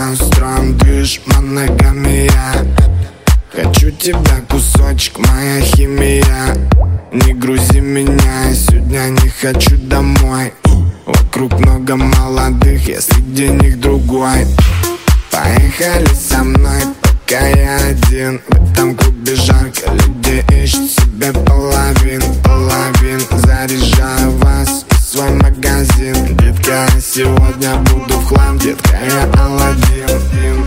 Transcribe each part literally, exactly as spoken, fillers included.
устроим движ, моногамия. Хочу тебя, кусочек, моя химия. Не грузи меня, сегодня не хочу домой. Вокруг много молодых, я среди них другой. Поехали со мной, пока я один. В этом клубе жарко, люди ищут себе половин, половин. Заряжаю вас в свой магазин. Детка, я сегодня буду в хлам, детка, я Аладдин.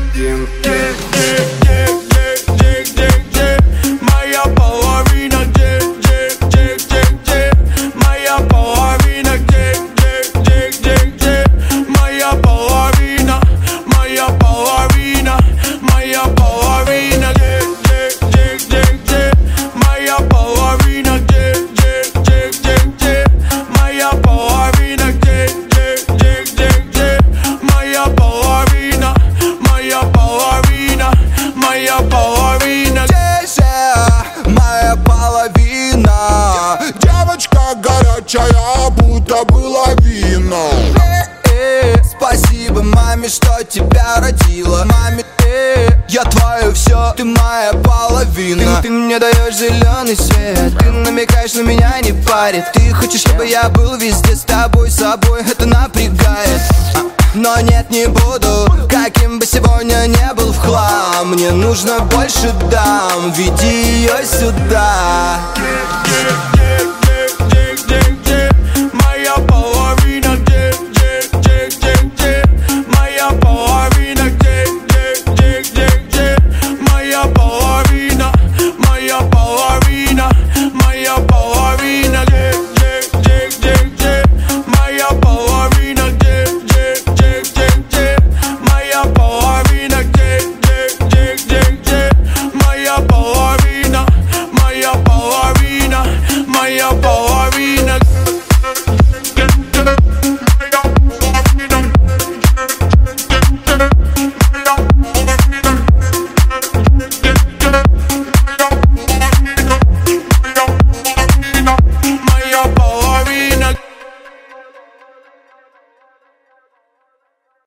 Моя половина, где, где, где, где, где? Моя половина, где, где, где, где, где? Моя половина, моя половина, моя половина, где, где, где, где, где? Моя половина, где, где, где, где, где? Моя половина, где, где, где, где, где? Моя половина, моя половина, моя половина. Моя половина, девочка горячая, будто бы лавина. э, э, Спасибо маме, что тебя родила. Маме, э, я твое все, ты моя половина. Ты, ты мне даешь зеленый свет, ты намекаешь, на меня не парит. Ты хочешь, чтобы я был везде с тобой, собой, это напрягает. Но нет, не буду, каким бы сегодня не был в хлам. Мне нужно больше дам, веди ее сюда. Yeah, yeah, yeah.